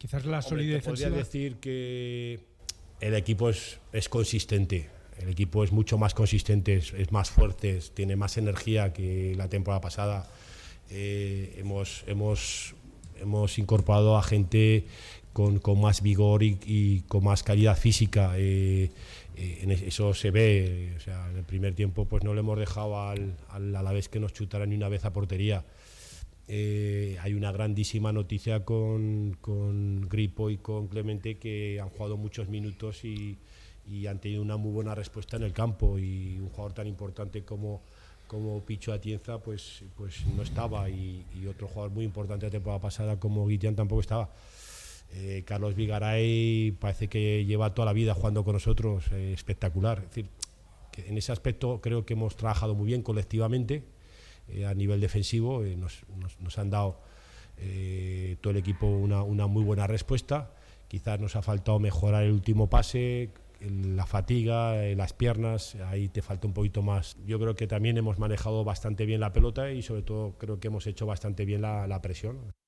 Quizás la Hombre, solidez te podría defensiva. decir que el equipo es consistente. El equipo es mucho más consistente, es más fuerte, tiene más energía que la temporada pasada. Hemos incorporado a gente con más vigor y con más calidad física. Eso se ve. O sea, en el primer tiempo pues no le hemos dejado al Alavés que nos chutara ni una vez a portería. Hay una grandísima noticia con Gripo y con Clemente, que han jugado muchos minutos y han tenido una muy buena respuesta en el campo, y un jugador tan importante como Picho Atienza pues no estaba, y otro jugador muy importante la temporada pasada como Guitián tampoco estaba. Carlos Vigaray parece que lleva toda la vida jugando con nosotros, espectacular. Es decir, que en ese aspecto creo que hemos trabajado muy bien colectivamente. A nivel defensivo nos han dado todo el equipo una muy buena respuesta. Quizás nos ha faltado mejorar el último pase, la fatiga, las piernas, ahí te falta un poquito más. Yo creo que también hemos manejado bastante bien la pelota y sobre todo creo que hemos hecho bastante bien la presión.